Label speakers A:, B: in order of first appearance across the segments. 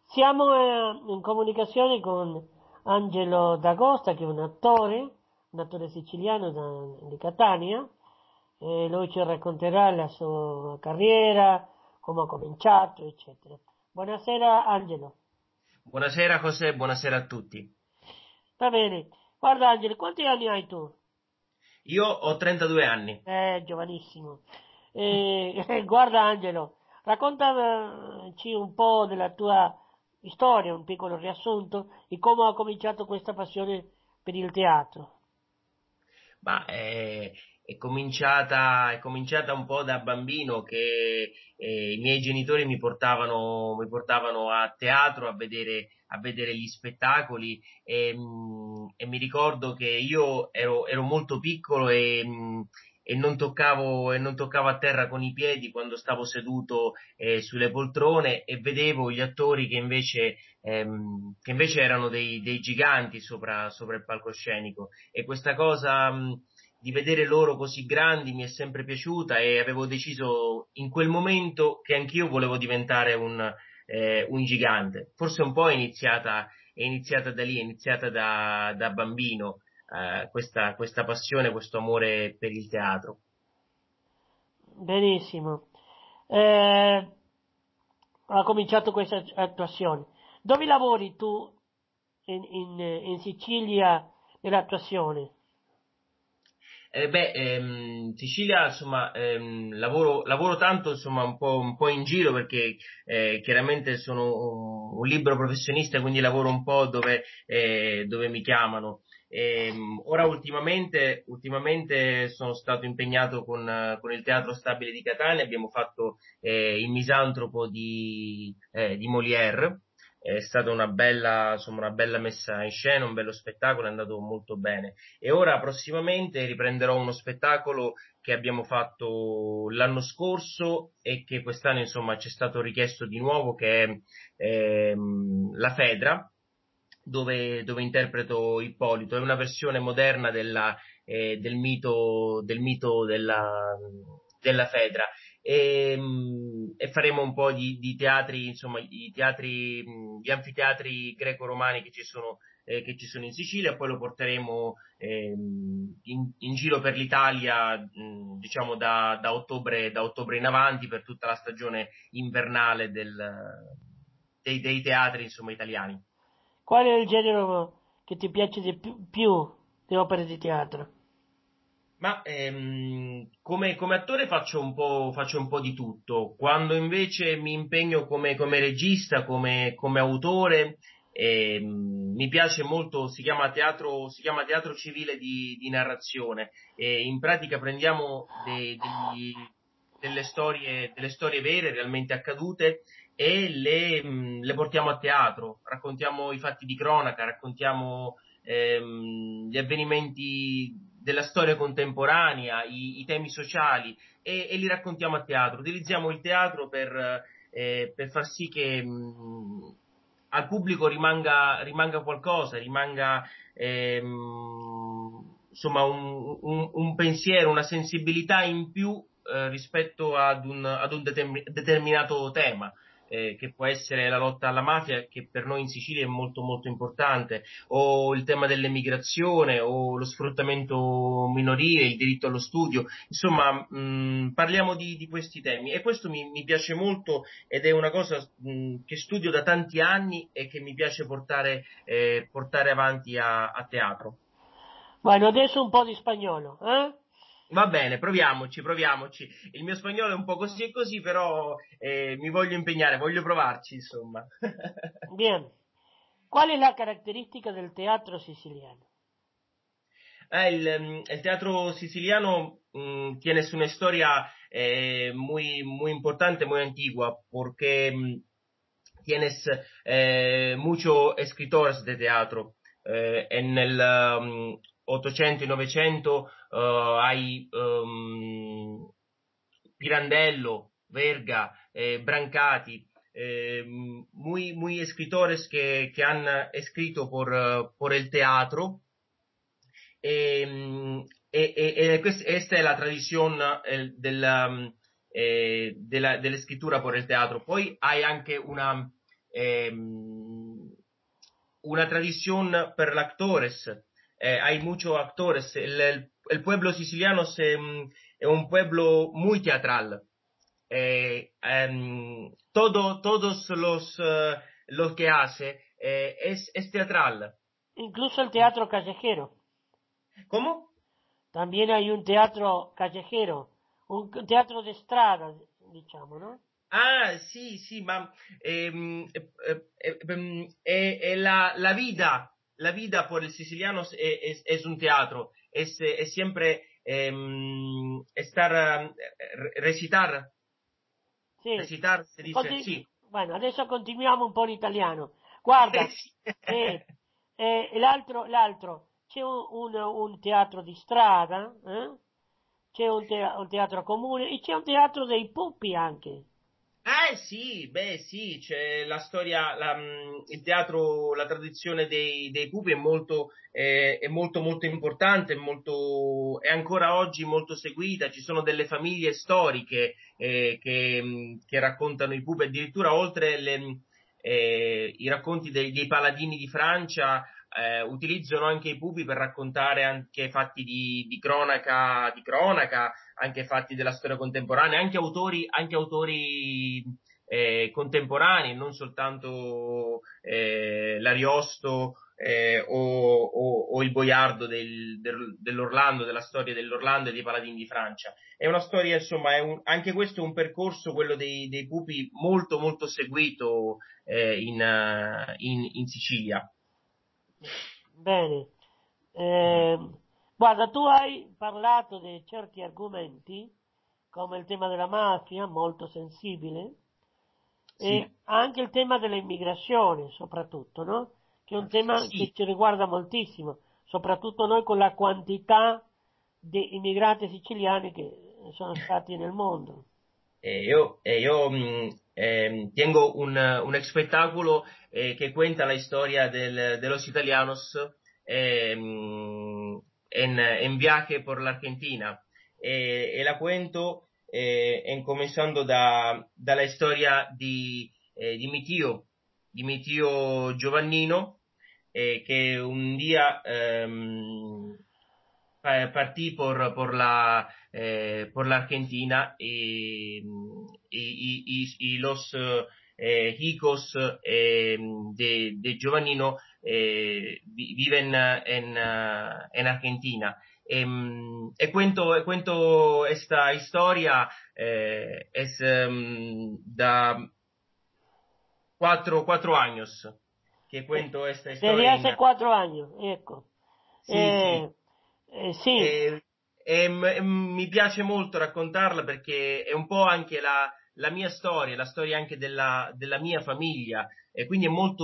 A: Siamo in comunicazione con Angelo D'Agosta, che è un attore siciliano di Catania, e lui ci racconterà la sua carriera, come ha cominciato, eccetera. Buonasera Angelo.
B: Buonasera José, buonasera a tutti.
A: Va bene. Guarda Angelo, quanti anni hai tu?
B: Io ho 32 anni.
A: Giovanissimo. Guarda Angelo, raccontaci un po' della tua storia, un piccolo riassunto di come ha cominciato questa passione per il teatro.
B: Ma è cominciata un po' da bambino che i miei genitori mi portavano a teatro a vedere gli spettacoli e mi ricordo che io ero molto piccolo e non toccavo a terra con i piedi quando stavo seduto sulle poltrone e vedevo gli attori che invece erano dei giganti sopra il palcoscenico e questa cosa di vedere loro così grandi mi è sempre piaciuta e avevo deciso in quel momento che anch'io volevo diventare un gigante. Forse un po' è iniziata da lì, è iniziata da bambino, questa passione, questo amore per il teatro.
A: Benissimo. Eh, ha cominciato questa attuazione. Dove lavori tu in Sicilia nell'attuazione?
B: Sicilia, insomma, lavoro tanto, insomma, un po' in giro perché chiaramente sono un libero professionista, quindi lavoro un po' dove mi chiamano. Ora ultimamente sono stato impegnato con il Teatro Stabile di Catania, abbiamo fatto il Misantropo di Molière. È stata una bella, insomma, una bella messa in scena, un bello spettacolo, è andato molto bene. E ora prossimamente riprenderò uno spettacolo che abbiamo fatto l'anno scorso e che quest'anno insomma ci è stato richiesto di nuovo, che è La Fedra, dove interpreto Ippolito. È una versione moderna del mito della Fedra. E faremo un po' di teatri, insomma, gli anfiteatri greco-romani che ci sono in Sicilia, poi lo porteremo in giro per l'Italia, diciamo da ottobre in avanti per tutta la stagione invernale dei teatri, insomma, italiani.
A: Qual è il genere che ti piace di più di opere di teatro?
B: Ma come attore faccio un po' di tutto. Quando invece mi impegno come regista, come autore, mi piace molto, si chiama teatro civile di narrazione. E in pratica prendiamo delle storie vere, realmente accadute, e le portiamo a teatro. Raccontiamo i fatti di cronaca, raccontiamo gli avvenimenti della storia contemporanea, i temi sociali e li raccontiamo a teatro. Utilizziamo il teatro per far sì che al pubblico rimanga qualcosa, rimanga insomma un pensiero, una sensibilità in più rispetto ad un determinato tema. Che può essere la lotta alla mafia, che per noi in Sicilia è molto molto importante, o il tema dell'emigrazione, o lo sfruttamento minorile, il diritto allo studio. Insomma, parliamo di questi temi e questo mi piace molto ed è una cosa che studio da tanti anni e che mi piace portare avanti a teatro.
A: Bueno, adesso un po' di spagnolo, eh?
B: Va bene, proviamoci. Il mio spagnolo è un po' così e così, però mi voglio impegnare, voglio provarci, insomma.
A: Bien. ¿Cuál es la característica del teatro siciliano?
B: El teatro siciliano tiene una historia muy, muy importante, muy antigua, porque tienes muchos escritores de teatro. En el 800 y 900 hay Pirandello, Verga, Brancati, muy, muy escritores que han escrito por el teatro. Esta es la tradición della scrittura por el teatro. Poi hai anche una tradición per los actores. Hay muchos actores. El pueblo siciliano es un pueblo muy teatral. Todos los que hace es teatral.
A: Incluso el teatro callejero.
B: ¿Cómo?
A: También hay un teatro callejero, un teatro de strada, diciamo, ¿no?
B: Ah, sì, ma la vida por el siciliano es un teatro, es siempre recitar,
A: Sì.
B: recitar, se dice, sì.
A: Bueno, adesso continuiamo un po' l'italiano. Guarda,
B: Sì.
A: l'altro, c'è un teatro di strada, c'è un teatro comune e c'è un teatro dei pupi anche.
B: Sì, beh sì, c'è la storia, il teatro, la tradizione dei pupi è molto molto importante, è ancora oggi molto seguita, ci sono delle famiglie storiche che raccontano i pupi, addirittura oltre i racconti dei paladini di Francia, utilizzano anche i pupi per raccontare anche fatti di cronaca, anche fatti della storia contemporanea, anche autori contemporanei, non soltanto l'Ariosto o il Boiardo dell'Orlando, della storia dell'Orlando e dei Paladini di Francia. È una storia, insomma, anche questo è un percorso, quello dei pupi, molto molto seguito in Sicilia.
A: Bene. Eh, guarda, tu hai parlato di certi argomenti, come il tema della mafia, molto sensibile,
B: Sì,
A: e anche il tema dell'immigrazione, soprattutto, no? Che è un tema che
B: sì.
A: ci riguarda moltissimo, soprattutto noi con la quantità di immigrati siciliani che sono stati nel mondo.
B: Tengo un espectáculo que cuenta la historia de los italianos en viaje por la Argentina. E la cuento comenzando dalla storia di mi tío Giovannino, che un dia partì por la Argentina y los hijos de Giovannino viven en Argentina. Cuento esta historia es da 4 años que
A: Eh,
B: cuento esta
A: Desde
B: historia
A: hace 4 años, ecco.
B: sì, sì.
A: Sì,
B: Mi piace molto raccontarla perché è un po' anche la mia storia, la storia anche della mia famiglia, e quindi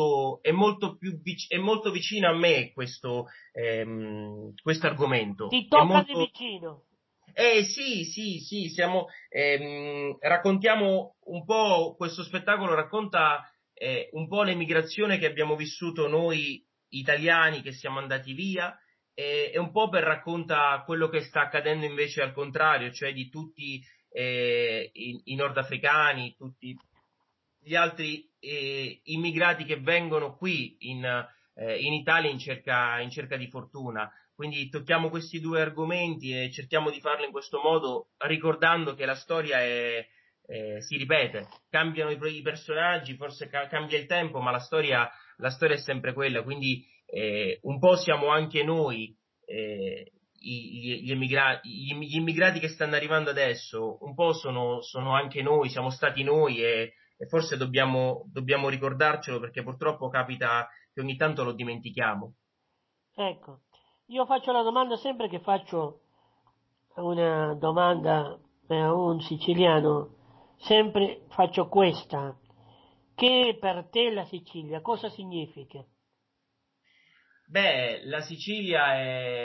B: è molto vicino a me questo argomento.
A: ti
B: È
A: tocca di
B: molto,
A: vicino.
B: sì, raccontiamo un po', questo spettacolo racconta un po' l'emigrazione che abbiamo vissuto noi italiani che siamo andati via, e un po' per racconta quello che sta accadendo invece al contrario, cioè di tutti i nordafricani, tutti gli altri immigrati che vengono qui in Italia in cerca di fortuna. Quindi tocchiamo questi due argomenti e cerchiamo di farlo in questo modo, ricordando che la storia si ripete, cambiano i personaggi, forse cambia il tempo, ma la storia è sempre quella. Quindi un po' siamo anche noi, gli immigrati che stanno arrivando adesso, un po' sono anche noi, siamo stati noi, e forse dobbiamo ricordarcelo, perché purtroppo capita che ogni tanto lo dimentichiamo.
A: Ecco, io faccio la domanda sempre che faccio una domanda a un siciliano, sempre faccio questa. Che per te la Sicilia cosa significa?
B: Beh, la Sicilia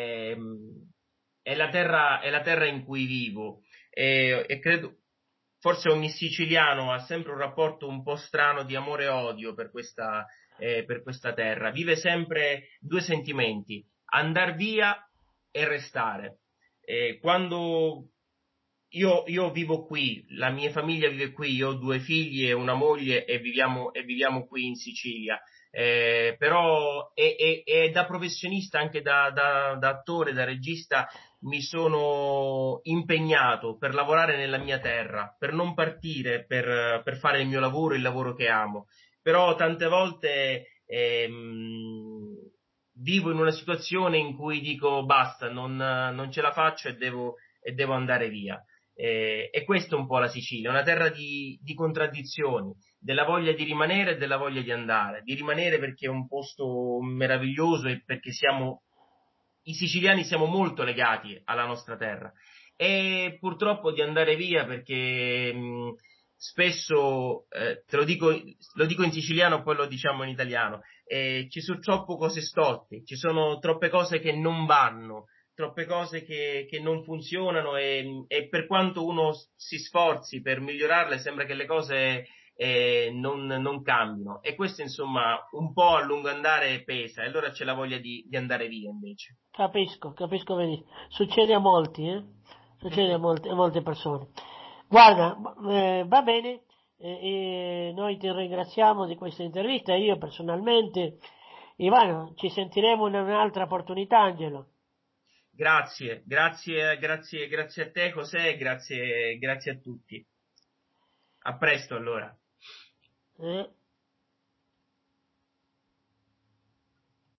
B: è la terra in cui vivo, e credo forse ogni siciliano ha sempre un rapporto un po' strano di amore e odio per questa terra. Vive sempre due sentimenti: andar via e restare. Quando io vivo qui, la mia famiglia vive qui, io ho due figli e una moglie e viviamo qui in Sicilia. Però e da professionista, anche da attore, da regista, mi sono impegnato per lavorare nella mia terra, per non partire, per fare il mio lavoro, il lavoro che amo. Però tante volte vivo in una situazione in cui dico basta, non ce la faccio e devo andare via. E questa è un po' la Sicilia, una terra di contraddizioni, della voglia di rimanere e della voglia di andare. Di rimanere perché è un posto meraviglioso e perché i siciliani siamo molto legati alla nostra terra. E purtroppo di andare via perché spesso, lo dico in siciliano, poi lo diciamo in italiano, ci sono troppo cose storte, ci sono troppe cose che non vanno, troppe cose che non funzionano e per quanto uno si sforzi per migliorarle, sembra che le cose non cambino. E questo, insomma, un po' a lungo andare pesa, e allora c'è la voglia di andare via invece.
A: Capisco benissimo. Succede a molti, eh? Succede a molte persone. Guarda, va bene, noi ti ringraziamo di questa intervista, io personalmente, Ivano, ci sentiremo in un'altra opportunità, Angelo.
B: Grazie a te, José, grazie a tutti. A presto allora.
A: Eh?